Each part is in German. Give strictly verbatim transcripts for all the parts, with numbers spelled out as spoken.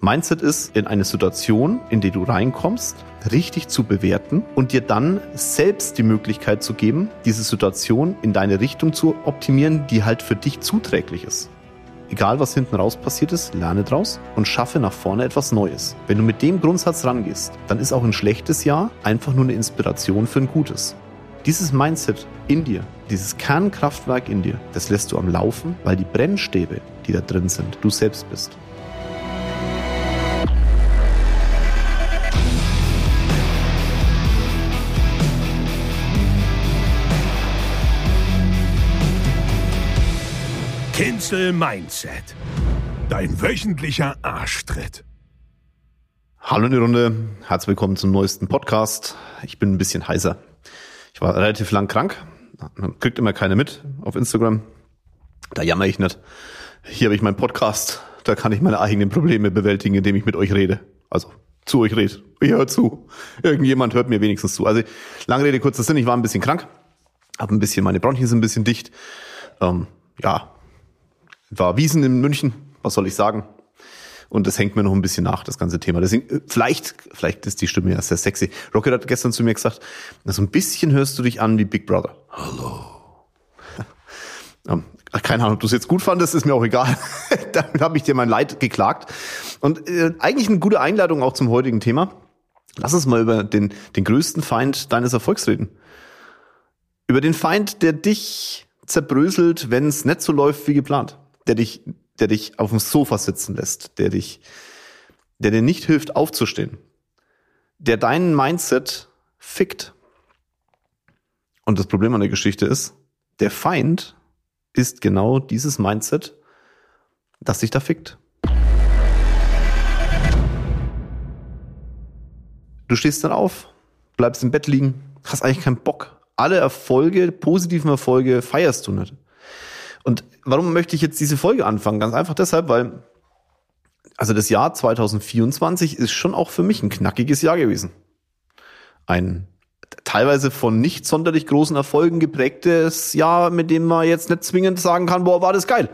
Mindset ist, in eine Situation, in die du reinkommst, richtig zu bewerten und dir dann selbst die Möglichkeit zu geben, diese Situation in deine Richtung zu optimieren, die halt für dich zuträglich ist. Egal, was hinten raus passiert ist, lerne draus und schaffe nach vorne etwas Neues. Wenn du mit dem Grundsatz rangehst, dann ist auch ein schlechtes Jahr einfach nur eine Inspiration für ein gutes. Dieses Mindset in dir, dieses Kernkraftwerk in dir, das lässt du am Laufen, weil die Brennstäbe, die da drin sind, du selbst bist. Kinzel Mindset. Dein wöchentlicher Arschtritt. Hallo in die Runde, herzlich willkommen zum neuesten Podcast. Ich bin ein bisschen heiser. Ich war relativ lang krank. Man kriegt immer keine mit auf Instagram. Da jammer ich nicht. Hier habe ich meinen Podcast. Da kann ich meine eigenen Probleme bewältigen, indem ich mit euch rede. Also zu euch rede. Ihr hört zu. Irgendjemand hört mir wenigstens zu. Also lange Rede, kurzer Sinn. Ich war ein bisschen krank. Habe ein bisschen, meine Bronchien sind ein bisschen dicht. Ähm, ja, war Wiesn in München. Was soll ich sagen? Und das hängt mir noch ein bisschen nach, das ganze Thema. Deswegen, vielleicht, vielleicht ist die Stimme ja sehr sexy. Rocket hat gestern zu mir gesagt, so ein bisschen hörst du dich an wie Big Brother. Hallo. Keine Ahnung, ob du es jetzt gut fandest, ist mir auch egal. Damit habe ich dir mein Leid geklagt. Und äh, eigentlich eine gute Einladung auch zum heutigen Thema. Lass uns mal über den, den größten Feind deines Erfolgs reden. Über den Feind, der dich zerbröselt, wenn es nicht so läuft wie geplant. Der dich, der dich auf dem Sofa sitzen lässt, der dich, der dir nicht hilft aufzustehen, der deinen Mindset fickt. Und das Problem an der Geschichte ist, der Feind ist genau dieses Mindset, das dich da fickt. Du stehst dann auf, bleibst im Bett liegen, hast eigentlich keinen Bock. Alle Erfolge, positiven Erfolge feierst du nicht. Und warum möchte ich jetzt diese Folge anfangen? Ganz einfach deshalb, weil also das Jahr zwanzig vierundzwanzig ist schon auch für mich ein knackiges Jahr gewesen. Ein teilweise von nicht sonderlich großen Erfolgen geprägtes Jahr, mit dem man jetzt nicht zwingend sagen kann, boah, war das geil.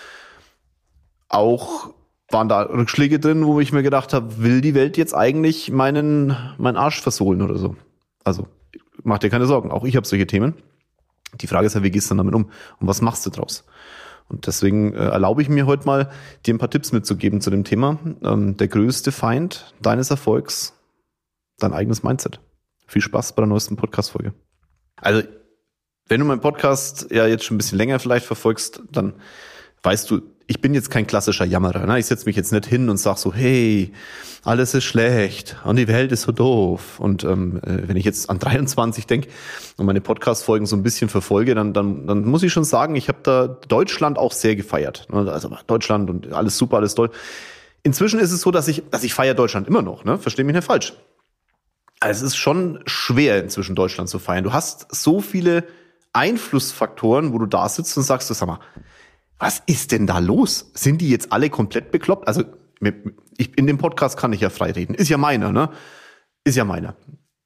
Auch waren da Rückschläge drin, wo ich mir gedacht habe, will die Welt jetzt eigentlich meinen, meinen Arsch versohlen oder so. Also mach dir keine Sorgen, auch ich habe solche Themen. Die Frage ist ja, wie gehst du dann damit um und was machst du draus? Und deswegen äh, erlaube ich mir heute mal, dir ein paar Tipps mitzugeben zu dem Thema. Ähm, der größte Feind deines Erfolgs, dein eigenes Mindset. Viel Spaß bei der neuesten Podcast-Folge. Also, wenn du meinen Podcast ja jetzt schon ein bisschen länger vielleicht verfolgst, dann weißt du, ich bin jetzt kein klassischer Jammerer. Ne? Ich setze mich jetzt nicht hin und sag so, hey, alles ist schlecht und die Welt ist so doof. Und ähm, wenn ich jetzt an dreiundzwanzig denke und meine Podcast-Folgen so ein bisschen verfolge, dann, dann, dann muss ich schon sagen, ich habe da Deutschland auch sehr gefeiert. Also Deutschland und alles super, alles toll. Inzwischen ist es so, dass ich, dass ich feiere Deutschland immer noch. Ne? Versteh mich nicht falsch. Also es ist schon schwer, inzwischen Deutschland zu feiern. Du hast so viele Einflussfaktoren, wo du da sitzt und sagst, sag mal, was ist denn da los? Sind die jetzt alle komplett bekloppt? Also ich, in dem Podcast kann ich ja frei reden. Ist ja meiner, ne? Ist ja meiner.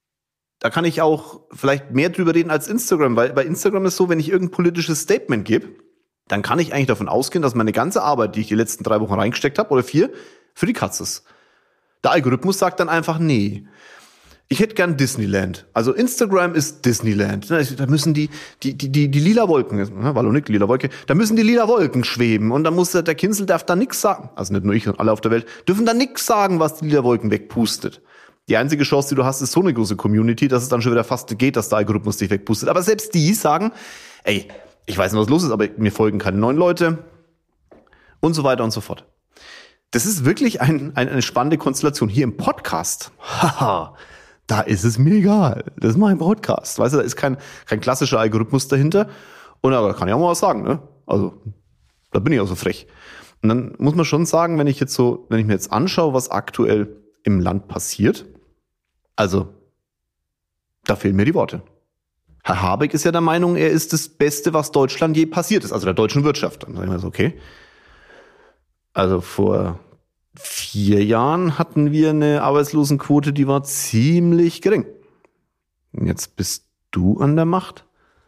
Da kann ich auch vielleicht mehr drüber reden als Instagram, weil bei Instagram ist so, wenn ich irgendein politisches Statement gebe, dann kann ich eigentlich davon ausgehen, dass meine ganze Arbeit, die ich die letzten drei Wochen reingesteckt habe, oder vier, für die Katz ist. Der Algorithmus sagt dann einfach, nee. Ich hätte gern Disneyland. Also Instagram ist Disneyland. Da müssen die die die die, die lila Wolken, Wallonik, lila Wolke, da müssen die lila Wolken schweben und da muss der, der Kinzel darf da nix sagen. Also nicht nur ich, sondern alle auf der Welt dürfen da nix sagen, was die lila Wolken wegpustet. Die einzige Chance, die du hast, ist so eine große Community, dass es dann schon wieder fast geht, dass der Algorithmus dich wegpustet. Aber selbst die sagen, ey, ich weiß nicht, was los ist, aber mir folgen keine neuen Leute und so weiter und so fort. Das ist wirklich ein, ein, eine spannende Konstellation hier im Podcast. Haha. Da ist es mir egal. Das ist mein Podcast. Weißt du, da ist kein, kein klassischer Algorithmus dahinter. Und da kann ich auch mal was sagen, ne? Also, da bin ich auch so frech. Und dann muss man schon sagen, wenn ich jetzt so, wenn ich mir jetzt anschaue, was aktuell im Land passiert, also, da fehlen mir die Worte. Herr Habeck ist ja der Meinung, er ist das Beste, was Deutschland je passiert ist, also der deutschen Wirtschaft. Dann sage ich mir so, okay. Also vor vier Jahren hatten wir eine Arbeitslosenquote, die war ziemlich gering. Und jetzt bist du an der Macht?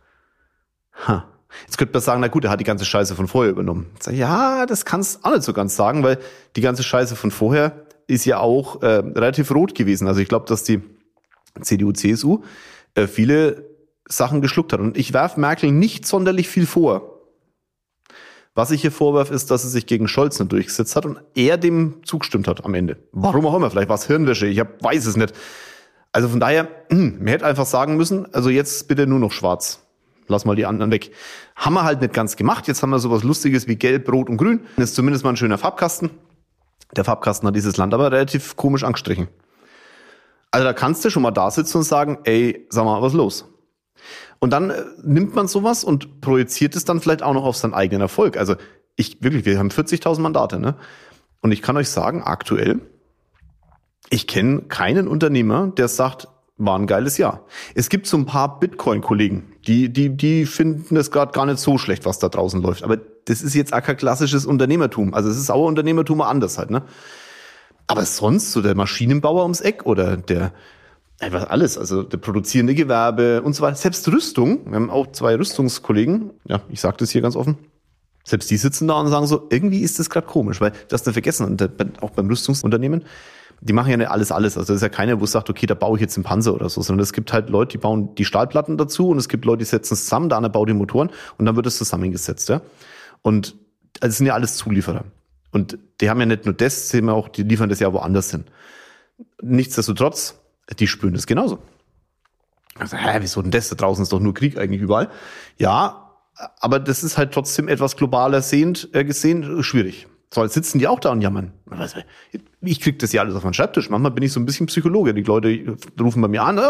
Ha. Jetzt könnte man sagen, na gut, er hat die ganze Scheiße von vorher übernommen. Ich sage, ja, das kannst du auch nicht so ganz sagen, weil die ganze Scheiße von vorher ist ja auch äh, relativ rot gewesen. Also ich glaube, dass die C D U, C S U äh, viele Sachen geschluckt hat. Und ich werfe Merkel nicht sonderlich viel vor. Was ich hier vorwerfe, ist, dass sie sich gegen Scholz nicht durchgesetzt hat und er dem zugestimmt hat am Ende. Warum auch immer, vielleicht war es Hirnwäsche, ich hab, weiß es nicht. Also von daher, man hätte einfach sagen müssen, also jetzt bitte nur noch schwarz. Lass mal die anderen weg. Haben wir halt nicht ganz gemacht. Jetzt haben wir sowas Lustiges wie Gelb, Rot und Grün. Das ist zumindest mal ein schöner Farbkasten. Der Farbkasten hat dieses Land aber relativ komisch angestrichen. Also da kannst du schon mal da sitzen und sagen, ey, sag mal, was ist los? Und dann äh, nimmt man sowas und projiziert es dann vielleicht auch noch auf seinen eigenen Erfolg. Also ich, wirklich, wir haben vierzigtausend Mandate, ne? Und ich kann euch sagen, aktuell, ich kenne keinen Unternehmer, der sagt, war ein geiles Jahr. Es gibt so ein paar Bitcoin-Kollegen, die, die, die finden es gerade gar nicht so schlecht, was da draußen läuft. Aber das ist jetzt auch kein klassisches Unternehmertum. Also es ist auch Unternehmertum anders halt, ne? Aber sonst so der Maschinenbauer ums Eck oder der, einfach alles, also der produzierende Gewerbe und so weiter. Selbst Rüstung, wir haben auch zwei Rüstungskollegen, ja, ich sage das hier ganz offen, selbst die sitzen da und sagen so, irgendwie ist das gerade komisch, weil das nicht vergessen, und auch beim Rüstungsunternehmen, die machen ja nicht alles, alles. Also das ist ja keiner, wo sagt, okay, da baue ich jetzt einen Panzer oder so, sondern es gibt halt Leute, die bauen die Stahlplatten dazu und es gibt Leute, die setzen es zusammen, der andere baut die Motoren und dann wird es zusammengesetzt, ja. Und also es sind ja alles Zulieferer. Und die haben ja nicht nur das, sehen wir auch, die liefern das ja woanders hin. Nichtsdestotrotz, die spüren das genauso. Also, hä, wieso denn das? Da draußen ist doch nur Krieg eigentlich überall. Ja, aber das ist halt trotzdem etwas globaler sehend, äh, gesehen schwierig. So, jetzt sitzen die auch da und jammern. Ich krieg das ja alles auf meinen Schreibtisch. Manchmal bin ich so ein bisschen Psychologe. Die Leute rufen bei mir an.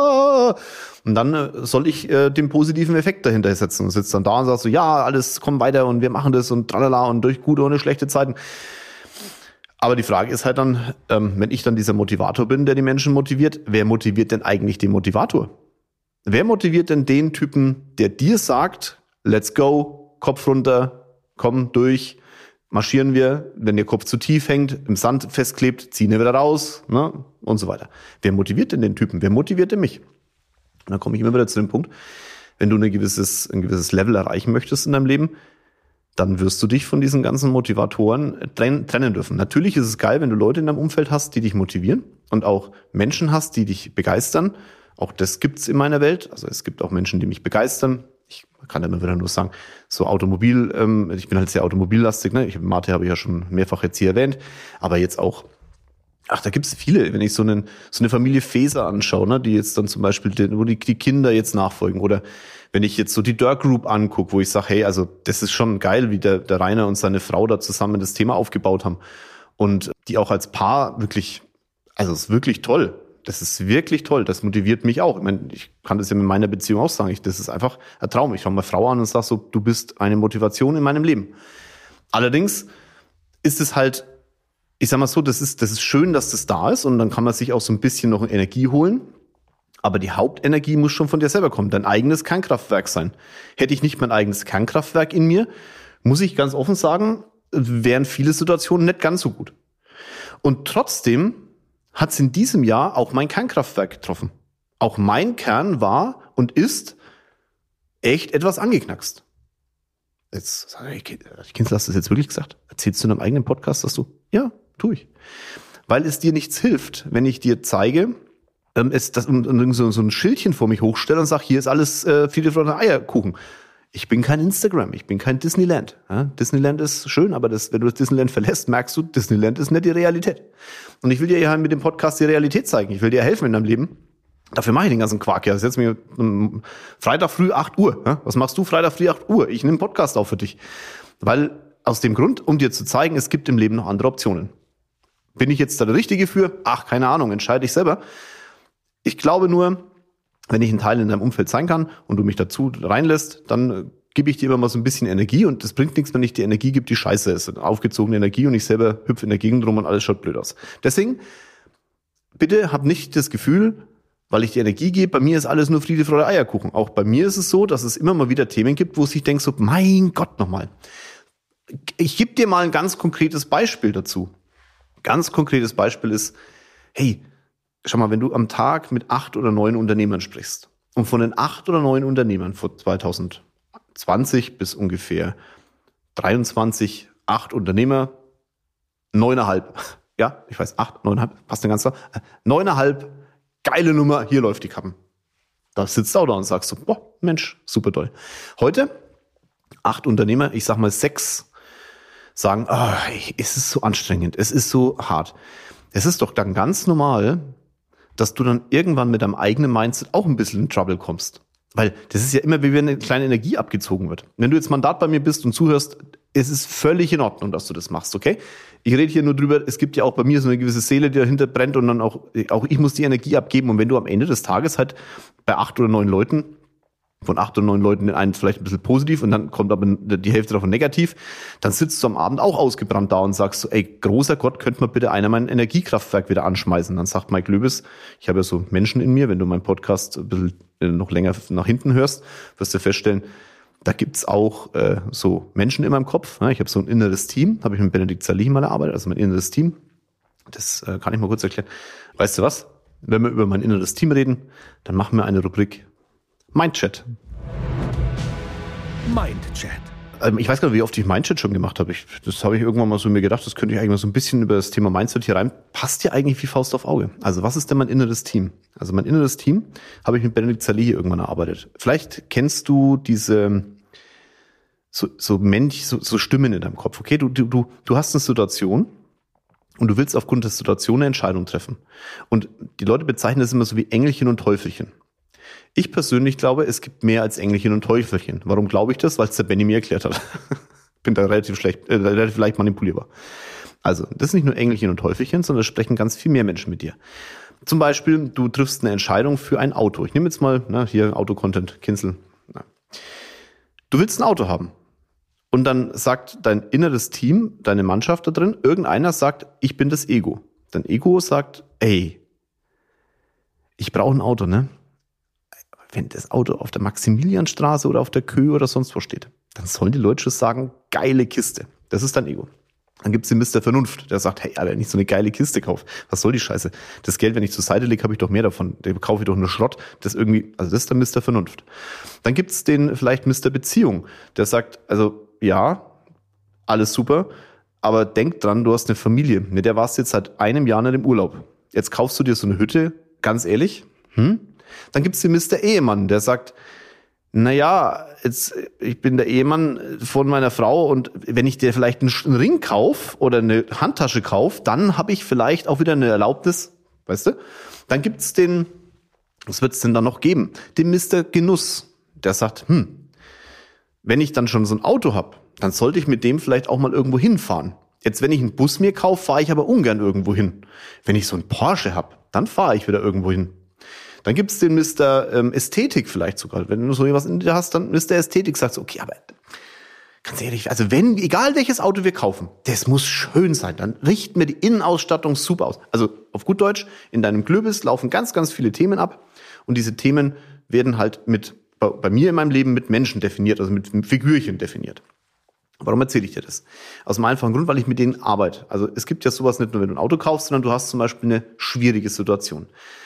Und dann soll ich äh, den positiven Effekt dahinter setzen. Und sitzt dann da und sagt so, ja, alles, komm weiter und wir machen das und tralala und durch gute und schlechte Zeiten. Aber die Frage ist halt dann, ähm, wenn ich dann dieser Motivator bin, der die Menschen motiviert, wer motiviert denn eigentlich den Motivator? Wer motiviert denn den Typen, der dir sagt, let's go, Kopf runter, komm durch, marschieren wir, wenn der Kopf zu tief hängt, im Sand festklebt, ziehen wir wieder raus, ne, und so weiter. Wer motiviert denn den Typen? Wer motiviert denn mich? Und dann komme ich immer wieder zu dem Punkt, wenn du ein gewisses, ein gewisses Level erreichen möchtest in deinem Leben, dann wirst du dich von diesen ganzen Motivatoren trennen dürfen. Natürlich ist es geil, wenn du Leute in deinem Umfeld hast, die dich motivieren und auch Menschen hast, die dich begeistern. Auch das gibt's in meiner Welt. Also es gibt auch Menschen, die mich begeistern. Ich kann immer wieder nur sagen, so Automobil, ähm, ich bin halt sehr automobillastig, ne? Ich, Mate habe ich ja schon mehrfach jetzt hier erwähnt, aber jetzt auch, ach, da gibt's viele, wenn ich so, einen, so eine Familie Faeser anschaue, ne? Die jetzt dann zum Beispiel, wo die, die Kinder jetzt nachfolgen, oder wenn ich jetzt so die Dirk Group angucke, wo ich sage, hey, also das ist schon geil, wie der, der Rainer und seine Frau da zusammen das Thema aufgebaut haben und die auch als Paar wirklich, also es ist wirklich toll. Das ist wirklich toll. Das motiviert mich auch. Ich meine, ich kann das ja mit meiner Beziehung auch sagen. Ich, das ist einfach ein Traum. Ich schaue meine Frau an und sage so, du bist eine Motivation in meinem Leben. Allerdings ist es halt, ich sag mal so, das ist, das ist schön, dass das da ist und dann kann man sich auch so ein bisschen noch Energie holen. Aber die Hauptenergie muss schon von dir selber kommen. Dein eigenes Kernkraftwerk sein. Hätte ich nicht mein eigenes Kernkraftwerk in mir, muss ich ganz offen sagen, wären viele Situationen nicht ganz so gut. Und trotzdem hat es in diesem Jahr auch mein Kernkraftwerk getroffen. Auch mein Kern war und ist echt etwas angeknackst. Jetzt sage ich, Kind, hast du das jetzt wirklich gesagt? Erzählst du in einem eigenen Podcast, dass du, ja, tue ich. Weil es dir nichts hilft, wenn ich dir zeige, ähm, es, das, und, und so, so ein Schildchen vor mich hochstelle und sage, hier ist alles äh, Friede, Freude, Eierkuchen. Ich bin kein Instagram, ich bin kein Disneyland. Ja, Disneyland ist schön, aber das, wenn du das Disneyland verlässt, merkst du, Disneyland ist nicht die Realität. Und ich will dir ja mit dem Podcast die Realität zeigen. Ich will dir helfen in deinem Leben. Dafür mache ich den ganzen Quark ja. Ich setze mich um Freitag früh acht Uhr. Ja? Was machst du Freitag früh acht Uhr? Ich nehme einen Podcast auf für dich. Weil aus dem Grund, um dir zu zeigen, es gibt im Leben noch andere Optionen. Bin ich jetzt da der Richtige für? Ach, keine Ahnung, entscheide ich selber. Ich glaube nur, wenn ich ein Teil in deinem Umfeld sein kann und du mich dazu reinlässt, dann äh, gebe ich dir immer mal so ein bisschen Energie und das bringt nichts, wenn ich dir Energie gebe, die scheiße ist. Aufgezogene Energie und ich selber hüpfe in der Gegend rum und alles schaut blöd aus. Deswegen, bitte hab nicht das Gefühl, weil ich dir Energie gebe, bei mir ist alles nur Friede, Freude, Eierkuchen. Auch bei mir ist es so, dass es immer mal wieder Themen gibt, wo ich denke so, mein Gott nochmal. Ich gebe dir mal ein ganz konkretes Beispiel dazu. Ganz konkretes Beispiel ist, hey, schau mal, wenn du am Tag mit acht oder neun Unternehmern sprichst und von den acht oder neun Unternehmern vor zwanzig zwanzig bis ungefähr dreiundzwanzig, acht Unternehmer, neuneinhalb ja, ich weiß, acht, neuneinhalb, passt eine ganze, neuneinhalb, geile Nummer, hier läuft die Kappen. Da sitzt du auch da und sagst so, boah, Mensch, super toll. Heute, acht Unternehmer, ich sag mal sechs, sagen, oh, es ist so anstrengend, es ist so hart. Es ist doch dann ganz normal, dass du dann irgendwann mit deinem eigenen Mindset auch ein bisschen in Trouble kommst. Weil das ist ja immer, wie wenn eine kleine Energie abgezogen wird. Wenn du jetzt Mandat bei mir bist und zuhörst, es ist völlig in Ordnung, dass du das machst, okay? Ich rede hier nur drüber, es gibt ja auch bei mir so eine gewisse Seele, die dahinter brennt und dann auch, auch ich muss die Energie abgeben. Und wenn du am Ende des Tages halt bei acht oder neun Leuten, von acht oder neun Leuten den einen vielleicht ein bisschen positiv und dann kommt aber die Hälfte davon negativ, dann sitzt du am Abend auch ausgebrannt da und sagst so, ey, großer Gott, könnte man bitte einer mein Energiekraftwerk wieder anschmeißen. Dann sagt Mike Löbes, ich habe ja so Menschen in mir, wenn du meinen Podcast ein bisschen noch länger nach hinten hörst, wirst du feststellen, da gibt's auch äh, so Menschen in meinem Kopf. Ne? Ich habe so ein inneres Team, habe ich mit Benedikt Salih mal erarbeitet, also mein inneres Team. Das äh, kann ich mal kurz erklären. Weißt du was? Wenn wir über mein inneres Team reden, dann machen wir eine Rubrik Mindchat. Mindchat. Ähm, ich weiß gar nicht, wie oft ich Mindchat schon gemacht habe. Ich, das habe ich irgendwann mal so mir gedacht, das könnte ich eigentlich mal so ein bisschen über das Thema Mindset hier rein. Passt ja eigentlich wie Faust auf Auge. Also was ist denn mein inneres Team? Also mein inneres Team habe ich mit Benedikt Salih irgendwann erarbeitet. Vielleicht kennst du diese so, so Mensch, so, so Stimmen in deinem Kopf. Okay, du, du, du, du hast eine Situation und du willst aufgrund der Situation eine Entscheidung treffen. Und die Leute bezeichnen das immer so wie Engelchen und Teufelchen. Ich persönlich glaube, es gibt mehr als Engelchen und Teufelchen. Warum glaube ich das? Weil es der Benny mir erklärt hat. Bin da relativ schlecht, äh, relativ leicht manipulierbar. Also, das ist nicht nur Engelchen und Teufelchen, sondern es sprechen ganz viel mehr Menschen mit dir. Zum Beispiel, du triffst eine Entscheidung für ein Auto. Ich nehme jetzt mal, na, hier Auto-Content, Kinzel. Na. Du willst ein Auto haben. Und dann sagt dein inneres Team, deine Mannschaft da drin, irgendeiner sagt, ich bin das Ego. Dein Ego sagt, ey, ich brauche ein Auto, ne? Wenn das Auto auf der Maximilianstraße oder auf der Köhe oder sonst wo steht, dann sollen die Leute schon sagen, geile Kiste. Das ist dein Ego. Dann gibt's den Mister Vernunft, der sagt, hey, Alter, wenn ich so eine geile Kiste kaufe, was soll die Scheiße? Das Geld, wenn ich zur Seite lege, habe ich doch mehr davon. Da kaufe ich doch nur Schrott. Das irgendwie, also das ist der Mister Vernunft. Dann gibt's den vielleicht Mister Beziehung, der sagt, also ja, alles super, aber denk dran, du hast eine Familie. Mit der warst du jetzt seit einem Jahr nicht im Urlaub. Jetzt kaufst du dir so eine Hütte, ganz ehrlich, hm? Dann gibt's den Mister Ehemann, der sagt, na ja, jetzt, ich bin der Ehemann von meiner Frau und wenn ich dir vielleicht einen Ring kauf oder eine Handtasche kauf, dann habe ich vielleicht auch wieder eine Erlaubnis, weißt du? Dann gibt's den, was wird's denn da noch geben? Den Mister Genuss, der sagt, hm, wenn ich dann schon so ein Auto hab, dann sollte ich mit dem vielleicht auch mal irgendwo hinfahren. Jetzt, wenn ich einen Bus mir kaufe, fahre ich aber ungern irgendwo hin. Wenn ich so einen Porsche hab, dann fahre ich wieder irgendwo hin. Dann gibt's den Mister Ähm, Ästhetik vielleicht sogar. Wenn du so was in dir hast, dann Mister Ästhetik sagt so, okay, aber ganz ehrlich, also wenn, egal welches Auto wir kaufen, das muss schön sein. Dann richten wir die Innenausstattung super aus. Also auf gut Deutsch, in deinem Glöbis laufen ganz, ganz viele Themen ab. Und diese Themen werden halt mit, bei, bei mir in meinem Leben mit Menschen definiert, also mit Figürchen definiert. Warum erzähle ich dir das? Aus dem einfachen Grund, weil ich mit denen arbeite. Also es gibt ja sowas nicht nur, wenn du ein Auto kaufst, sondern du hast zum Beispiel eine schwierige Situation.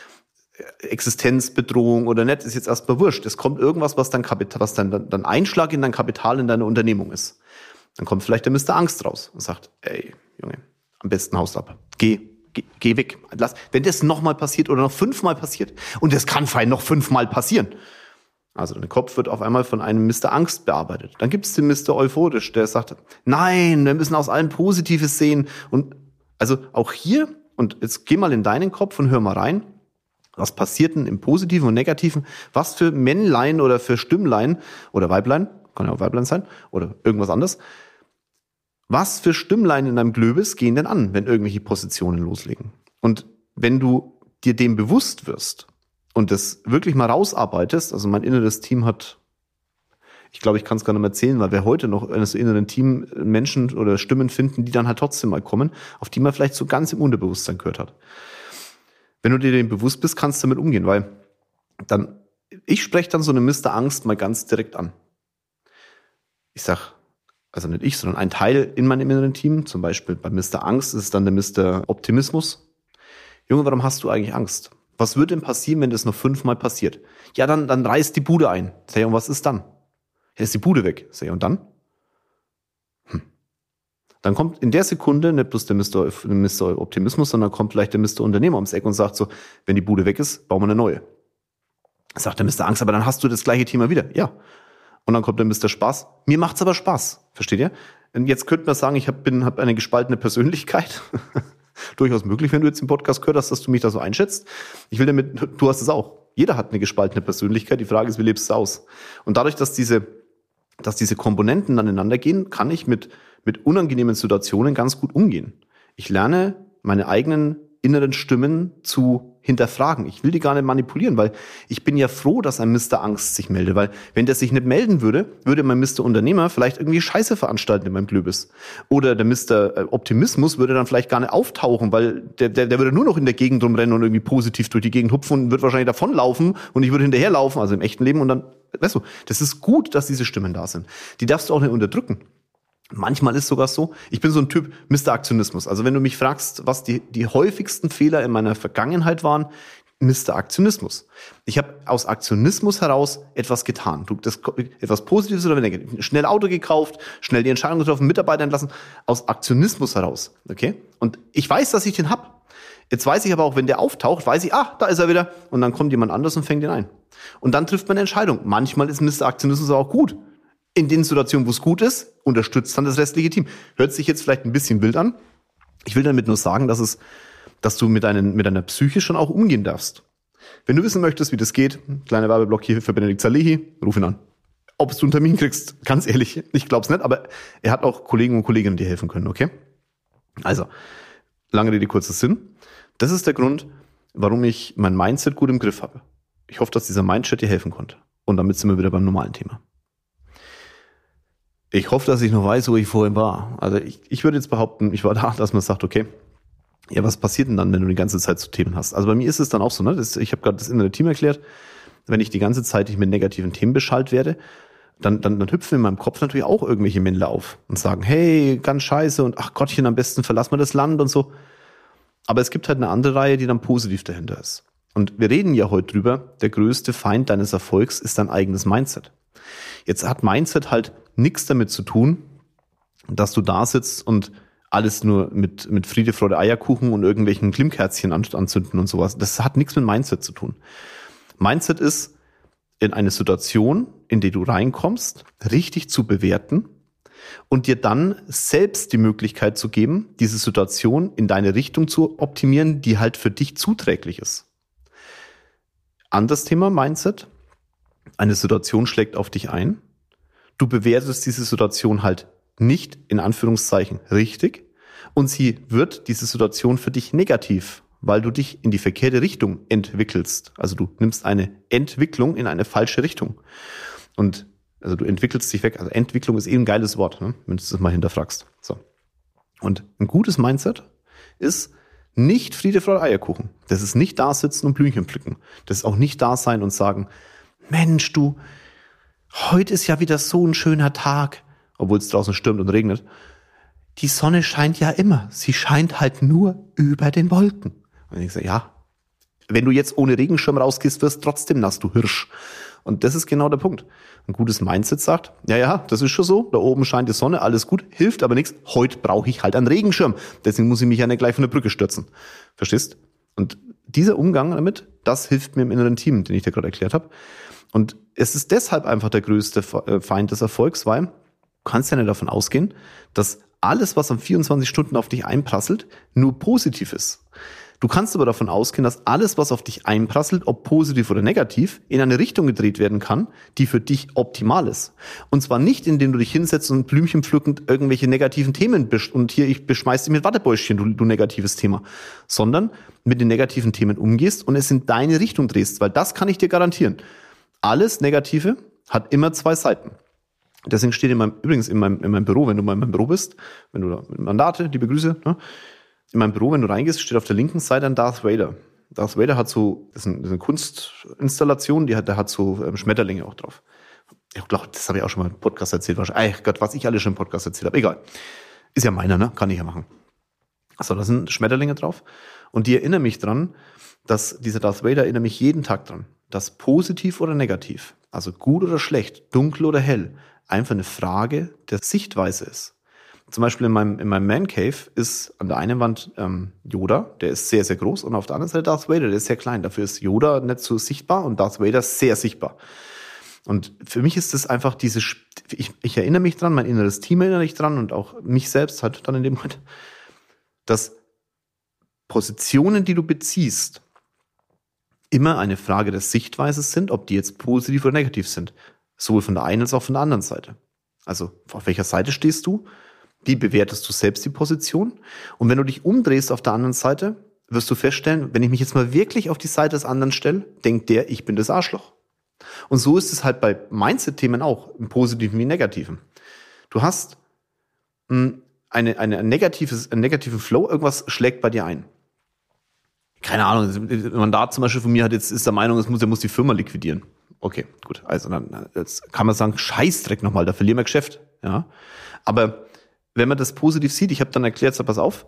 Existenzbedrohung oder nicht, ist jetzt erstmal wurscht. Es kommt irgendwas, was dann Kapital, was dann, dann Einschlag in dein Kapital in deine Unternehmung ist. Dann kommt vielleicht der Mister Angst raus und sagt, ey, Junge, am besten haust ab. Geh, geh, geh weg. Lass, wenn das nochmal passiert oder noch fünfmal passiert, und das kann fein noch fünfmal passieren. Also dein Kopf wird auf einmal von einem Mister Angst bearbeitet. Dann gibt es den Mister Euphorisch, der sagt, nein, wir müssen aus allem Positives sehen. Und also auch hier, und jetzt geh mal in deinen Kopf und hör mal rein, was passiert denn im Positiven und Negativen? Was für Männlein oder für Stimmlein oder Weiblein, kann ja auch Weiblein sein, oder irgendwas anderes. Was für Stimmlein in deinem Glöbis gehen denn an, wenn irgendwelche Positionen loslegen? Und wenn du dir dem bewusst wirst und das wirklich mal rausarbeitest, also mein inneres Team hat, ich glaube, ich kann es gar nicht mehr erzählen, weil wir heute noch eines inneren Team Menschen oder Stimmen finden, die dann halt trotzdem mal kommen, auf die man vielleicht so ganz im Unterbewusstsein gehört hat. Wenn du dir dem bewusst bist, kannst du damit umgehen, weil dann, ich spreche dann so eine Mister Angst mal ganz direkt an. Ich sag, also nicht ich, sondern ein Teil in meinem inneren Team, zum Beispiel bei Mister Angst ist es dann der Mister Optimismus. Junge, warum hast du eigentlich Angst? Was würde denn passieren, wenn das noch fünfmal passiert? Ja, dann, dann reißt die Bude ein. Sag ich, und was ist dann? Ja, ist die Bude weg. Sag ich, und dann? Hm. Dann kommt in der Sekunde nicht bloß der Mister Mister Optimismus, sondern kommt vielleicht der Mister Unternehmer ums Eck und sagt so, wenn die Bude weg ist, bauen wir eine neue. Sagt der Mister Angst, aber dann hast du das gleiche Thema wieder. Ja. Und dann kommt der Mister Spaß. Mir macht's aber Spaß. Versteht ihr? Und jetzt könnte man sagen, ich hab, bin, hab eine gespaltene Persönlichkeit. Durchaus möglich, wenn du jetzt im Podcast gehört hast, dass du mich da so einschätzt. Ich will damit, du hast es auch. Jeder hat eine gespaltene Persönlichkeit. Die Frage ist, wie lebst du aus? Und dadurch, dass diese, dass diese Komponenten aneinander gehen, kann ich mit, mit unangenehmen Situationen ganz gut umgehen. Ich lerne, meine eigenen inneren Stimmen zu hinterfragen. Ich will die gar nicht manipulieren, weil ich bin ja froh, dass ein Mister Angst sich meldet, weil wenn der sich nicht melden würde, würde mein Mister Unternehmer vielleicht irgendwie Scheiße veranstalten in meinem Glöbis. Oder der Mister Optimismus würde dann vielleicht gar nicht auftauchen, weil der, der, der würde nur noch in der Gegend rumrennen und irgendwie positiv durch die Gegend hupfen und wird wahrscheinlich davonlaufen und ich würde hinterherlaufen, also im echten Leben und dann, weißt du, das ist gut, dass diese Stimmen da sind. Die darfst du auch nicht unterdrücken. Manchmal ist sogar so, ich bin so ein Typ Mister Aktionismus. Also wenn du mich fragst, was die, die häufigsten Fehler in meiner Vergangenheit waren, Mister Aktionismus. Ich habe aus Aktionismus heraus etwas getan. Du, das, etwas Positives oder weniger. Schnell Auto gekauft, schnell die Entscheidung getroffen, Mitarbeiter entlassen. Aus Aktionismus heraus. Okay? Und ich weiß, dass ich den hab. Jetzt weiß ich aber auch, wenn der auftaucht, weiß ich, ah, da ist er wieder. Und dann kommt jemand anders und fängt ihn ein. Und dann trifft man eine Entscheidung. Manchmal ist Mister Aktionismus auch gut. In den Situationen, wo es gut ist, unterstützt dann das restliche Team. Hört sich jetzt vielleicht ein bisschen wild an. Ich will damit nur sagen, dass es, dass du mit deinen, mit deiner Psyche schon auch umgehen darfst. Wenn du wissen möchtest, wie das geht, kleiner Werbeblock hier für Benedikt Salehi, ruf ihn an. Ob du einen Termin kriegst, ganz ehrlich, ich glaub's nicht, aber er hat auch Kollegen und Kolleginnen, die helfen können, okay? Also, lange Rede, kurzer Sinn. Das ist der Grund, warum ich mein Mindset gut im Griff habe. Ich hoffe, dass dieser Mindset dir helfen konnte. Und damit sind wir wieder beim normalen Thema. Ich hoffe, dass ich noch weiß, wo ich vorhin war. Also ich, ich würde jetzt behaupten, ich war da, dass man sagt, okay, ja, was passiert denn dann, wenn du die ganze Zeit so Themen hast? Also bei mir ist es dann auch so, ne? Das, ich habe gerade das innere Team erklärt, wenn ich die ganze Zeit nicht mit negativen Themen beschallt werde, dann, dann, dann hüpfen in meinem Kopf natürlich auch irgendwelche Männle auf und sagen, hey, ganz scheiße und ach Gottchen, am besten verlass mal das Land und so. Aber es gibt halt eine andere Reihe, die dann positiv dahinter ist. Und wir reden ja heute drüber, der größte Feind deines Erfolgs ist dein eigenes Mindset. Jetzt hat Mindset halt nichts damit zu tun, dass du da sitzt und alles nur mit, mit Friede, Freude, Eierkuchen und irgendwelchen Glimmkerzchen anzünden und sowas. Das hat nichts mit Mindset zu tun. Mindset ist, in eine Situation, in die du reinkommst, richtig zu bewerten und dir dann selbst die Möglichkeit zu geben, diese Situation in deine Richtung zu optimieren, die halt für dich zuträglich ist. Anderes Thema Mindset. Eine Situation schlägt auf dich ein. Du bewertest diese Situation halt nicht, in Anführungszeichen, richtig. Und sie wird, diese Situation, für dich negativ, weil du dich in die verkehrte Richtung entwickelst. Also du nimmst eine Entwicklung in eine falsche Richtung. Und also du entwickelst dich weg. Also Entwicklung ist eh ein geiles Wort, ne? Wenn du das mal hinterfragst. So. Und ein gutes Mindset ist nicht Friede, Freude, Eierkuchen. Das ist nicht da sitzen und Blümchen pflücken. Das ist auch nicht da sein und sagen, Mensch, du, heute ist ja wieder so ein schöner Tag, obwohl es draußen stürmt und regnet. Die Sonne scheint ja immer. Sie scheint halt nur über den Wolken. Und ich sage, ja, wenn du jetzt ohne Regenschirm rausgehst, wirst trotzdem nass, du Hirsch. Und das ist genau der Punkt. Ein gutes Mindset sagt, ja, ja, das ist schon so, da oben scheint die Sonne, alles gut, hilft aber nichts. Heute brauche ich halt einen Regenschirm. Deswegen muss ich mich ja nicht gleich von der Brücke stürzen. Verstehst? Und dieser Umgang damit, das hilft mir im inneren Team, den ich dir gerade erklärt habe. Und es ist deshalb einfach der größte Feind des Erfolgs, weil du kannst ja nicht davon ausgehen, dass alles, was an vierundzwanzig Stunden auf dich einprasselt, nur positiv ist. Du kannst aber davon ausgehen, dass alles, was auf dich einprasselt, ob positiv oder negativ, in eine Richtung gedreht werden kann, die für dich optimal ist. Und zwar nicht, indem du dich hinsetzt und Blümchen pflückend irgendwelche negativen Themen bist und hier, ich beschmeiß dich mit Wattebäuschen, du, du negatives Thema, sondern mit den negativen Themen umgehst und es in deine Richtung drehst, weil das kann ich dir garantieren. Alles Negative hat immer zwei Seiten. Deswegen steht in meinem, übrigens in meinem, in meinem Büro, wenn du mal in meinem Büro bist, wenn du da mit Mandate, liebe Grüße, ne? In meinem Büro, wenn du reingehst, steht auf der linken Seite ein Darth Vader. Darth Vader hat so, das ist, ein, das ist eine Kunstinstallation, die hat, der hat so ähm, Schmetterlinge auch drauf. Ich glaube, das habe ich auch schon mal im Podcast erzählt. Ach Gott, was ich alles schon im Podcast erzählt habe. Egal. Ist ja meiner, ne? Kann ich ja machen. Also, da sind Schmetterlinge drauf. Und die erinnern mich dran, dass dieser Darth Vader erinnert mich jeden Tag dran, dass positiv oder negativ, also gut oder schlecht, dunkel oder hell, einfach eine Frage der Sichtweise ist. zum Beispiel in meinem, in meinem Man Cave ist an der einen Wand ähm, Yoda, der ist sehr, sehr groß, und auf der anderen Seite Darth Vader, der ist sehr klein. Dafür ist Yoda nicht so sichtbar und Darth Vader sehr sichtbar. Und für mich ist das einfach diese, ich, ich erinnere mich dran, mein inneres Team erinnere ich dran und auch mich selbst halt dann in dem Moment, dass Positionen, die du beziehst, immer eine Frage der Sichtweise sind, ob die jetzt positiv oder negativ sind. Sowohl von der einen als auch von der anderen Seite. Also auf welcher Seite stehst du? Wie bewertest du selbst die Position? Und wenn du dich umdrehst auf der anderen Seite, wirst du feststellen, wenn ich mich jetzt mal wirklich auf die Seite des anderen stelle, denkt der, ich bin das Arschloch. Und so ist es halt bei Mindset-Themen auch, im Positiven wie im Negativen. Du hast mh, eine, eine, ein negatives, einen negativen Flow, irgendwas schlägt bei dir ein. Keine Ahnung, ein Mandat zum Beispiel von mir hat jetzt, ist der Meinung, es muss, er muss die Firma liquidieren. Okay, gut, also dann jetzt kann man sagen, Scheißdreck nochmal, da verlieren wir Geschäft. Ja, aber wenn man das positiv sieht, ich habe dann erklärt, so, pass auf,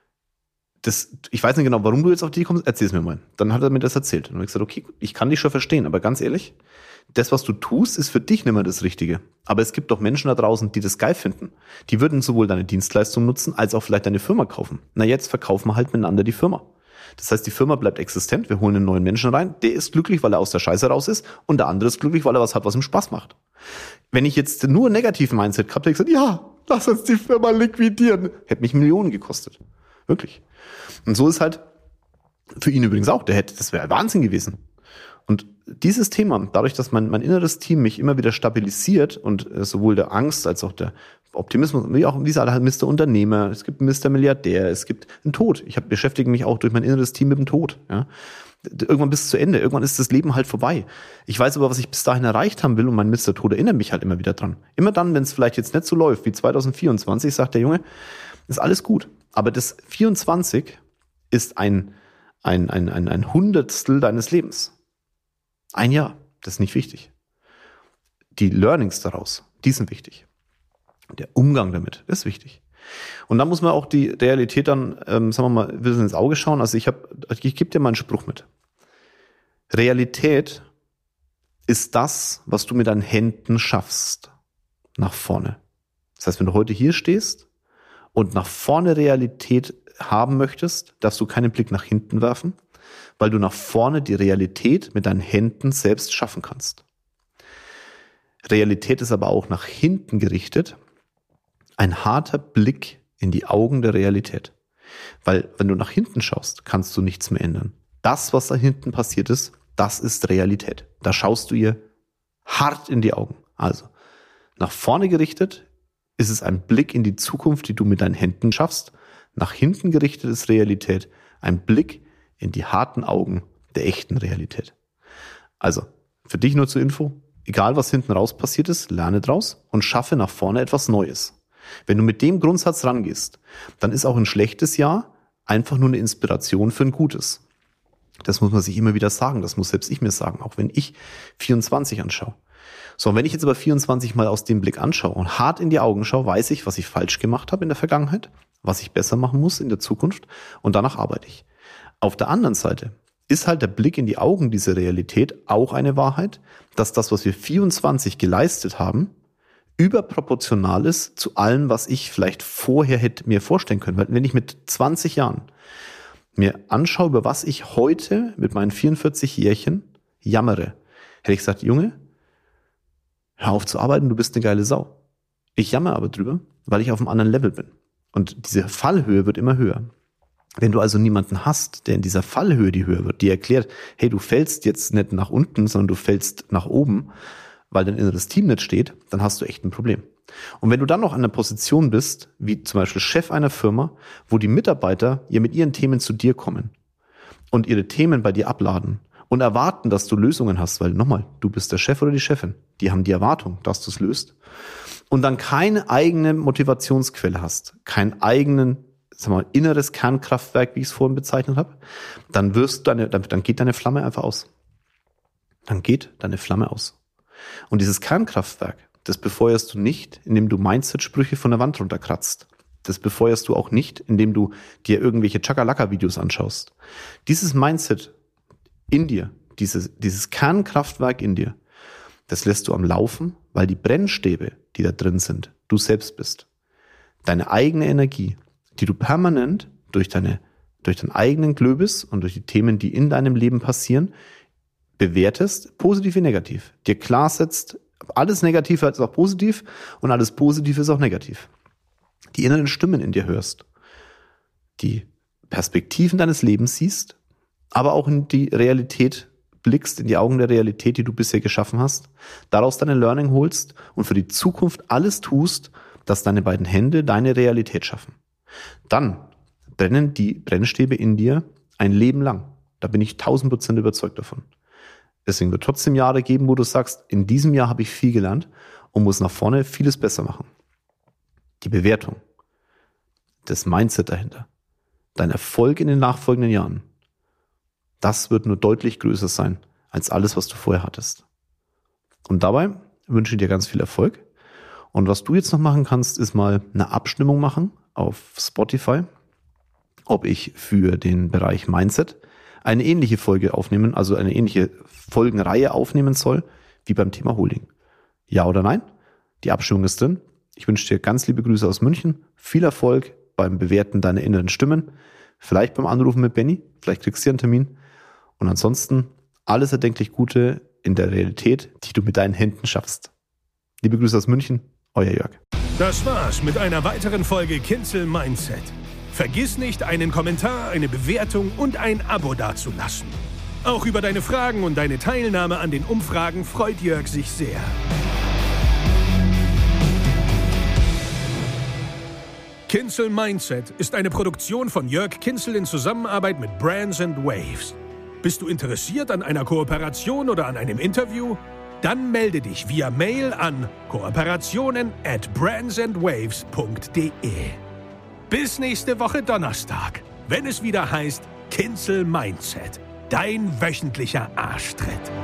das, ich weiß nicht genau, warum du jetzt auf die kommst, erzähl's mir mal. Dann hat er mir das erzählt. Und dann habe ich gesagt, okay, ich kann dich schon verstehen, aber ganz ehrlich, das, was du tust, ist für dich nicht mehr das Richtige. Aber es gibt doch Menschen da draußen, die das geil finden. Die würden sowohl deine Dienstleistung nutzen, als auch vielleicht deine Firma kaufen. Na, jetzt verkaufen wir halt miteinander die Firma. Das heißt, die Firma bleibt existent, wir holen einen neuen Menschen rein, der ist glücklich, weil er aus der Scheiße raus ist, und der andere ist glücklich, weil er was hat, was ihm Spaß macht. Wenn ich jetzt nur einen negativen Mindset gehabt hätte, ich gesagt, ja, lass uns die Firma liquidieren, hätte mich Millionen gekostet. Wirklich. Und so ist halt für ihn übrigens auch, der hätte, das wäre Wahnsinn gewesen. Und dieses Thema, dadurch, dass mein, mein inneres Team mich immer wieder stabilisiert und äh, sowohl der Angst als auch der Optimismus, wie auch, wie sie alle halt, Mister Unternehmer, es gibt Mister Milliardär, es gibt einen Tod. Ich hab, beschäftige mich auch durch mein inneres Team mit dem Tod. Ja. Irgendwann bis zu Ende, irgendwann ist das Leben halt vorbei. Ich weiß aber, was ich bis dahin erreicht haben will, und mein Mister Tod erinnert mich halt immer wieder dran. Immer dann, wenn es vielleicht jetzt nicht so läuft wie zwanzig vierundzwanzig, sagt der Junge, ist alles gut. Aber das vierundzwanzig ist ein, ein, ein, ein, ein Hundertstel deines Lebens. Ein Jahr, das ist nicht wichtig. Die Learnings daraus, die sind wichtig. Der Umgang damit ist wichtig. Und dann muss man auch die Realität dann, ähm, sagen wir mal, ein bisschen ins Auge schauen. Also ich habe, ich gebe dir mal einen Spruch mit. Realität ist das, was du mit deinen Händen schaffst, nach vorne. Das heißt, wenn du heute hier stehst und nach vorne Realität haben möchtest, darfst du keinen Blick nach hinten werfen, weil du nach vorne die Realität mit deinen Händen selbst schaffen kannst. Realität ist aber auch nach hinten gerichtet, ein harter Blick in die Augen der Realität. Weil wenn du nach hinten schaust, kannst du nichts mehr ändern. Das, was da hinten passiert ist, das ist Realität. Da schaust du ihr hart in die Augen. Also, nach vorne gerichtet ist es ein Blick in die Zukunft, die du mit deinen Händen schaffst. Nach hinten gerichtet ist Realität ein Blick in die harten Augen der echten Realität. Also, für dich nur zur Info, egal was hinten raus passiert ist, lerne draus und schaffe nach vorne etwas Neues. Wenn du mit dem Grundsatz rangehst, dann ist auch ein schlechtes Jahr einfach nur eine Inspiration für ein gutes. Das muss man sich immer wieder sagen, das muss selbst ich mir sagen, auch wenn ich vierundzwanzig anschaue. So, und wenn ich jetzt aber vierundzwanzig mal aus dem Blick anschaue und hart in die Augen schaue, weiß ich, was ich falsch gemacht habe in der Vergangenheit, was ich besser machen muss in der Zukunft, und danach arbeite ich. Auf der anderen Seite ist halt der Blick in die Augen dieser Realität auch eine Wahrheit, dass das, was wir vierundzwanzig geleistet haben, überproportional ist zu allem, was ich vielleicht vorher hätte mir vorstellen können. Weil wenn ich mit zwanzig Jahren mir anschaue, über was ich heute mit meinen vierundvierzig Jährchen jammere, hätte ich gesagt, Junge, hör auf zu arbeiten, du bist eine geile Sau. Ich jammere aber drüber, weil ich auf einem anderen Level bin. Und diese Fallhöhe wird immer höher. Wenn du also niemanden hast, der in dieser Fallhöhe die höher wird, die erklärt, hey, du fällst jetzt nicht nach unten, sondern du fällst nach oben, weil dein inneres Team nicht steht, dann hast du echt ein Problem. Und wenn du dann noch an einer Position bist, wie zum Beispiel Chef einer Firma, wo die Mitarbeiter ja mit ihren Themen zu dir kommen und ihre Themen bei dir abladen und erwarten, dass du Lösungen hast, weil nochmal, du bist der Chef oder die Chefin, die haben die Erwartung, dass du es löst, und dann keine eigene Motivationsquelle hast, kein eigenen, sag mal, inneres Kernkraftwerk, wie ich es vorhin bezeichnet habe, dann wirst deine, dann geht deine Flamme einfach aus. Dann geht deine Flamme aus. Und dieses Kernkraftwerk, das befeuerst du nicht, indem du Mindset-Sprüche von der Wand runterkratzt. Das befeuerst du auch nicht, indem du dir irgendwelche Chakalaka-Videos anschaust. Dieses Mindset in dir, dieses, dieses Kernkraftwerk in dir, das lässt du am Laufen, weil die Brennstäbe, die da drin sind, du selbst bist. deine eigene Energie, die du permanent durch deine, durch deinen eigenen Glöbis und durch die Themen, die in deinem Leben passieren, bewertest, positiv wie negativ. Dir klar setzt, alles Negative ist auch positiv und alles Positive ist auch negativ. Die inneren Stimmen in dir hörst, die Perspektiven deines Lebens siehst, aber auch in die Realität blickst, in die Augen der Realität, die du bisher geschaffen hast, daraus deine Learning holst und für die Zukunft alles tust, dass deine beiden Hände deine Realität schaffen. Dann brennen die Brennstäbe in dir ein Leben lang. Da bin ich tausend Prozent überzeugt davon. Deswegen wird es trotzdem Jahre geben, wo du sagst, in diesem Jahr habe ich viel gelernt und muss nach vorne vieles besser machen. Die Bewertung, das Mindset dahinter, dein Erfolg in den nachfolgenden Jahren, das wird nur deutlich größer sein als alles, was du vorher hattest. Und dabei wünsche ich dir ganz viel Erfolg. Und was du jetzt noch machen kannst, ist mal eine Abstimmung machen auf Spotify, ob ich für den Bereich Mindset eine ähnliche Folge aufnehmen, also eine ähnliche Folgenreihe aufnehmen soll, wie beim Thema Holding. Ja oder nein? Die Abstimmung ist drin. Ich wünsche dir ganz liebe Grüße aus München. Viel Erfolg beim Bewerten deiner inneren Stimmen. Vielleicht beim Anrufen mit Benny. Vielleicht kriegst du einen Termin. Und ansonsten alles erdenklich Gute in der Realität, die du mit deinen Händen schaffst. Liebe Grüße aus München. Euer Jörg. Das war's mit einer weiteren Folge Kinzel Mindset. Vergiss nicht, einen Kommentar, eine Bewertung und ein Abo dazulassen. Auch über deine Fragen und deine Teilnahme an den Umfragen freut Jörg sich sehr. Kinzel Mindset ist eine Produktion von Jörg Kinzel in Zusammenarbeit mit Brands and Waves. Bist du interessiert an einer Kooperation oder an einem Interview? Dann melde dich via Mail an kooperationen at brandsandwaves punkt de. Bis nächste Woche Donnerstag, wenn es wieder heißt Kinzel Mindset, dein wöchentlicher Arschtritt.